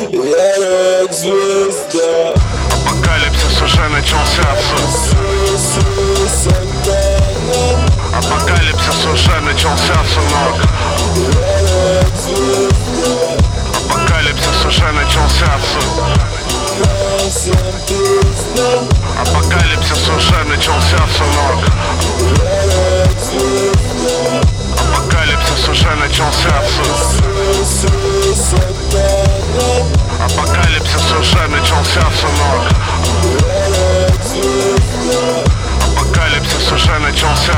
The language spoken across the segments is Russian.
Я рок-звезда. Апокалипсис уже начался. Апокалипсис уже начался, сынок. Апокалипсис уже начался. Апокалипсис уже начался, сынок. Апокалипсис уже начался. Апокалипсис уже начался, сынок. Апокалипсис уже начался.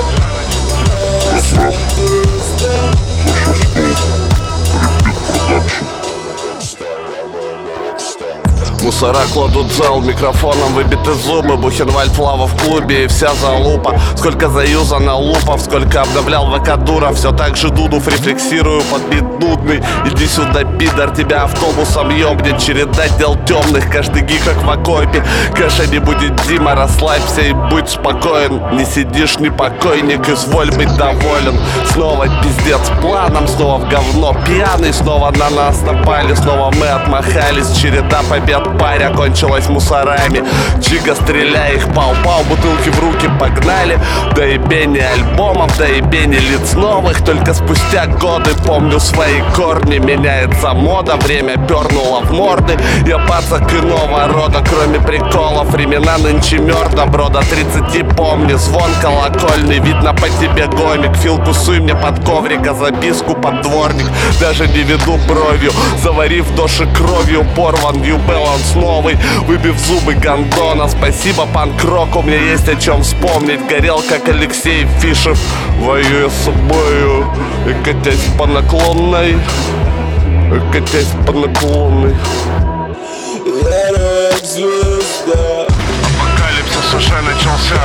Мусора кладут зал, микрофоном выбиты зубы. Бухенвальд, Лава в клубе и вся залупа. Сколько заюзано лупов, сколько обновлял ВК-дура. Все так же Дудов рефлексирую под бит нудный. Иди сюда, пидор, тебя автобусом ёбнет. Череда дел темных, каждый гиг как в окопе. Кэша не будет, Дима, расслабься и будь спокоен. Не сидишь, не покойник, изволь быть доволен. Снова пиздец планом, снова в говно пьяный. Снова на нас напали, снова мы отмахались. Череда побед паря кончилась мусорами. Чига, стреляй их, пау-пау, бутылки в руки погнали. Доебение альбомов, доебение лиц новых. Только спустя годы помню свои корни. Меняется мода, время пернуло в морды. Я пацак иного рода, кроме приколов. Времена нынче мёртво, бро, до 30 помни. Звон колокольный, видно по тебе гомик. Филку суй мне под коврик, а записку под дворник. Даже не веду бровью, заварив доши кровью. Порван юбелан новый, выбив зубы гондона. Спасибо панк-рок, у меня есть о чем вспомнить. Горел как Алексей Фишев, воюя с собою и катясь по наклонной, и катясь по наклонной. Я рок-звезда. Апокалипсис уже начался.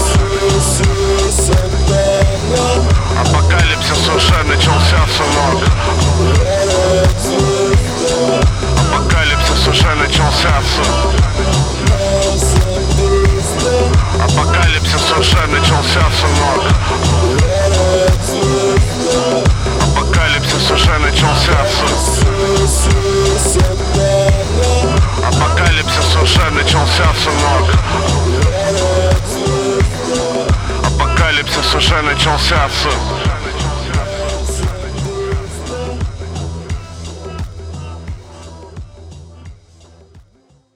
Апокалипсис уже начался, сынок. Апокалипсис уже начался. Апокалипсис уже начался, сынок. Апокалипсис уже начался. Апокалипсис уже начался, сынок. Апокалипсис уже начался.